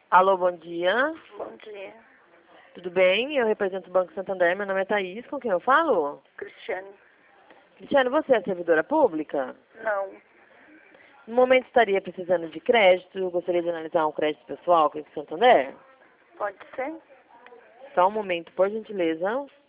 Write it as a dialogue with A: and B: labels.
A: Alô, bom dia.
B: Bom dia.
A: Tudo bem? Eu represento o Banco Santander. Meu nome é Thaís. Com quem eu falo?
B: Cristiane.
A: Cristiano, você é servidora pública?
B: Não.
A: No momento estaria precisando de crédito. Gostaria de analisar um crédito pessoal com o Santander?
B: Pode ser?
A: Só um momento, por gentileza.